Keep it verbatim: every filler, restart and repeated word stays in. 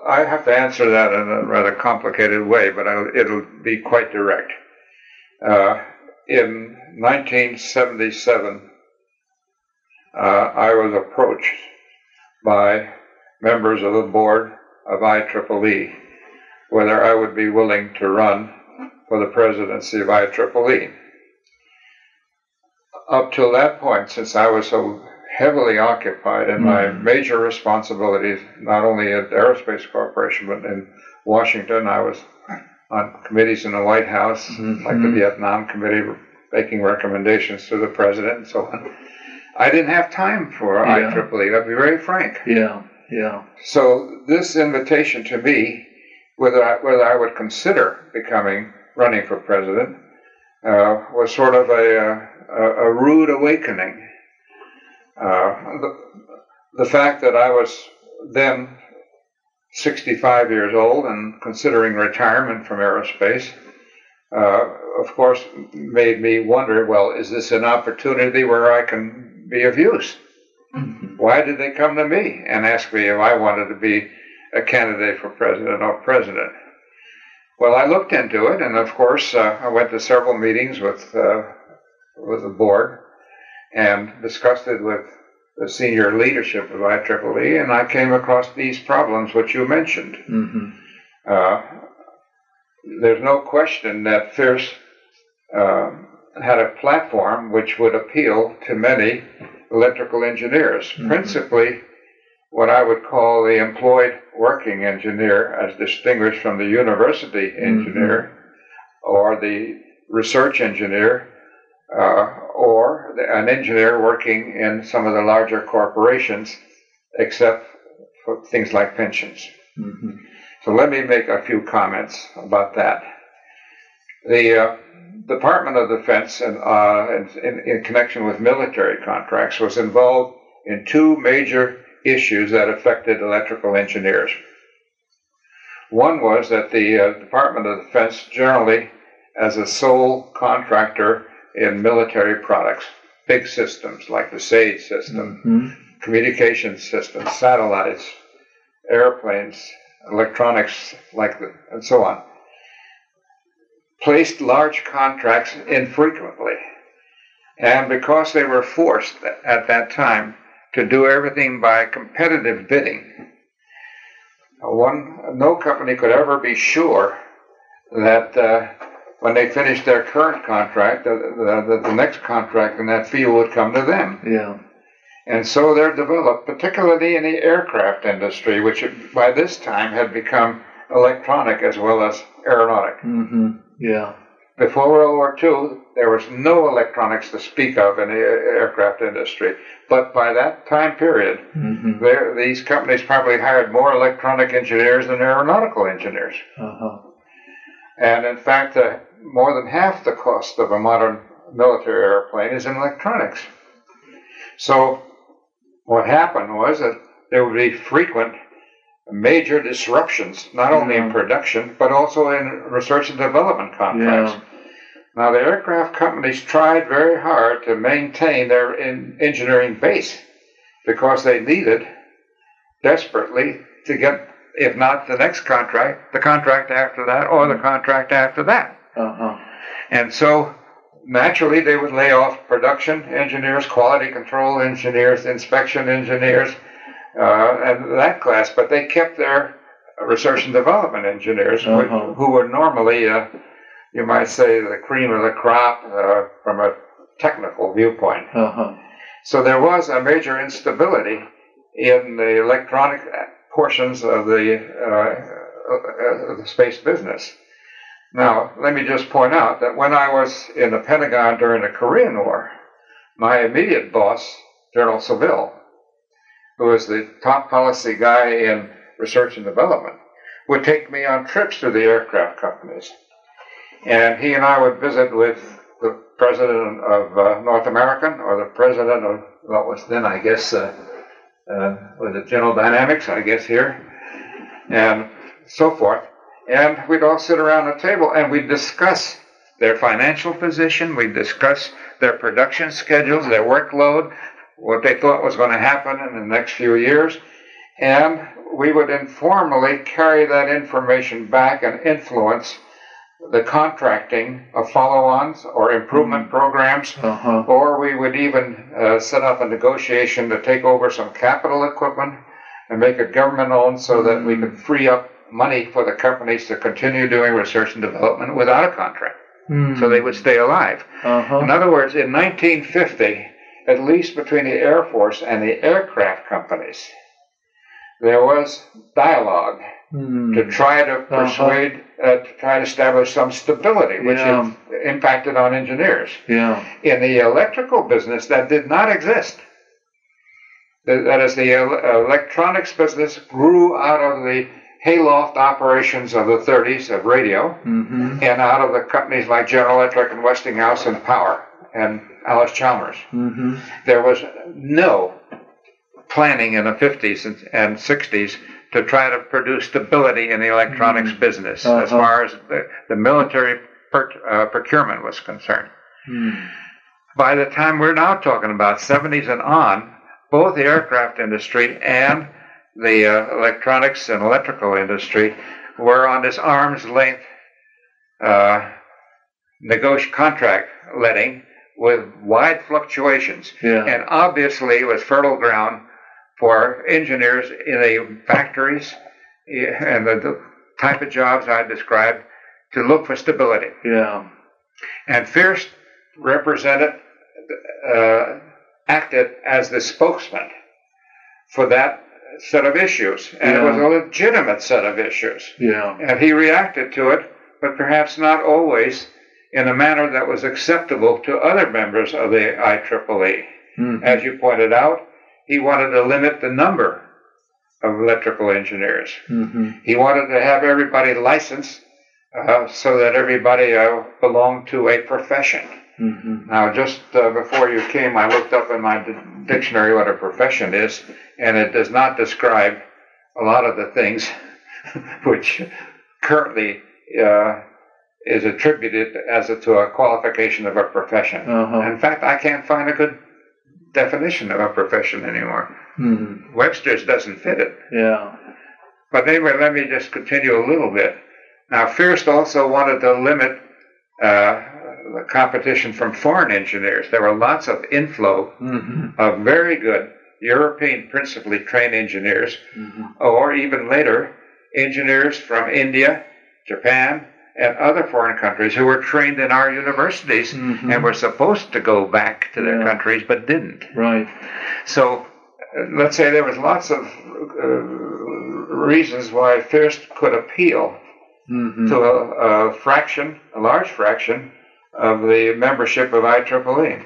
I have to answer that in a rather complicated way, but I'll, it'll be quite direct. Uh, in nineteen seventy-seven, uh, I was approached by members of the board of I triple E whether I would be willing to run for the presidency of I triple E. Up till that point, since I was so heavily occupied in my major responsibilities, not only at Aerospace Corporation, but in Washington, I was on committees in the White House, mm-hmm. like the Vietnam Committee, making recommendations to the president and so on. I didn't have time for yeah. I triple E, I'll be very frank. Yeah, yeah. So this invitation to me, whether I, whether I would consider becoming, running for president, uh, was sort of a, a, a rude awakening. Uh, the, the fact that I was then sixty-five years old and considering retirement from aerospace, uh, of course, made me wonder, well, is this an opportunity where I can be of use? Mm-hmm. Why did they come to me and ask me if I wanted to be a candidate for president or president? Well, I looked into it, and of course, uh, I went to several meetings with uh, with the board and discussed it with the senior leadership of I triple E, and I came across these problems which you mentioned. Mm-hmm. Uh, there's no question that Fierce uh, had a platform which would appeal to many electrical engineers, mm-hmm. principally what I would call the employed working engineer, as distinguished from the university engineer, mm-hmm. or the research engineer, uh, or the, an engineer working in some of the larger corporations, except for things like pensions. Mm-hmm. So let me make a few comments about that. The uh, Department of Defense, in, uh, in, in connection with military contracts, was involved in two major issues that affected electrical engineers. One was that the uh, Department of Defense generally, as a sole contractor in military products, big systems like the SAGE system, mm-hmm. communication systems, satellites, airplanes, electronics, like the, and so on, placed large contracts infrequently. And because they were forced at that time to do everything by competitive bidding, one, no company could ever be sure that uh, when they finished their current contract, that the, the, the next contract in that field would come to them. Yeah. And so there developed, particularly in the aircraft industry, which by this time had become electronic as well as aeronautic. Mm-hmm. Yeah. Before World War Two, there was no electronics to speak of in the aircraft industry. But by that time period, mm-hmm. there, these companies probably hired more electronic engineers than aeronautical engineers. Uh-huh. And in fact, uh, more than half the cost of a modern military airplane is in electronics. So what happened was that there would be frequent major disruptions, not only in production, but also in research and development contracts. Yeah. Now, the aircraft companies tried very hard to maintain their in engineering base because they needed desperately to get, if not the next contract, the contract after that, or the contract after that. Uh-huh. And so, naturally, they would lay off production engineers, quality control engineers, inspection engineers, Uh, and that class, but they kept their research and development engineers, uh-huh. who, who were normally, uh, you might say, the cream of the crop uh, from a technical viewpoint. Uh-huh. So there was a major instability in the electronic portions of the, uh, uh, the space business. Now, let me just point out that when I was in the Pentagon during the Korean War, my immediate boss, General Saville, who was the top policy guy in research and development, would take me on trips to the aircraft companies. And he and I would visit with the president of uh, North American, or the president of what was then, I guess, uh, uh, was it General Dynamics, I guess, here, and so forth. And we'd all sit around the table and we'd discuss their financial position, we'd discuss their production schedules, their workload, what they thought was going to happen in the next few years. and we would informally carry that information back and influence the contracting of follow-ons or improvement mm-hmm. programs, uh-huh. or we would even uh, set up a negotiation to take over some capital equipment and make it government-owned so mm-hmm. that we could free up money for the companies to continue doing research and development without a contract, mm-hmm. so they would stay alive. Uh-huh. In other words, in nineteen fifty, at least between the Air Force and the aircraft companies, there was dialogue mm. to try to persuade, uh-huh. uh, to try to establish some stability, which yeah. impacted on engineers. Yeah. In the electrical business, that did not exist. That is, the electronics business grew out of the hayloft operations of the thirties of radio, mm-hmm. and out of the companies like General Electric and Westinghouse and Power and Alice Chalmers. Mm-hmm. There was no planning in the fifties and, and sixties to try to produce stability in the electronics mm. business uh-huh. as far as the, the military per, uh, procurement was concerned. Mm. By the time we're now talking about seventies and on, both the aircraft industry and the uh, electronics and electrical industry were on this arm's length uh, negoti- contract letting with wide fluctuations. Yeah. And obviously it was fertile ground for engineers in the factories and the, the type of jobs I described to look for stability. Yeah. And Fierst represented, uh, acted as the spokesman for that set of issues. And yeah. it was a legitimate set of issues. Yeah. And he reacted to it, but perhaps not always in a manner that was acceptable to other members of the I triple E. Mm-hmm. As you pointed out, he wanted to limit the number of electrical engineers. Mm-hmm. He wanted to have everybody licensed uh, so that everybody uh, belonged to a profession. Mm-hmm. Now, just uh, before you came, I looked up in my d- dictionary what a profession is, and it does not describe a lot of the things which currently uh, is attributed as a, to a qualification of a profession. Uh-huh. In fact, I can't find a good definition of a profession anymore. Mm-hmm. Webster's doesn't fit it. Yeah. But anyway, let me just continue a little bit. Now, Fierst also wanted to limit uh, the competition from foreign engineers. There were lots of inflow mm-hmm. of very good European, principally trained engineers, mm-hmm. or even later, engineers from India, Japan, and other foreign countries who were trained in our universities mm-hmm. and were supposed to go back to their yeah. countries but didn't. Right. So uh, let's say there was lots of uh, reasons why Fierst could appeal mm-hmm. to a, a fraction, a large fraction, of the membership of I triple E.